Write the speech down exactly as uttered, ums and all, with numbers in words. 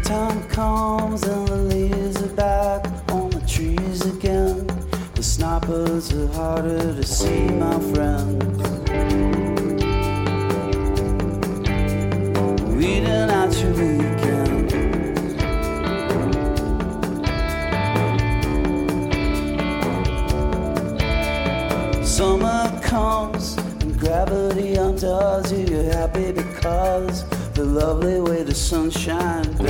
Springtime comes and the leaves are back on the trees again. The snipers are harder to see, my friends. Weeding out your weekend. Summer comes and gravity undoes you. You're happy because the lovely way the sunshine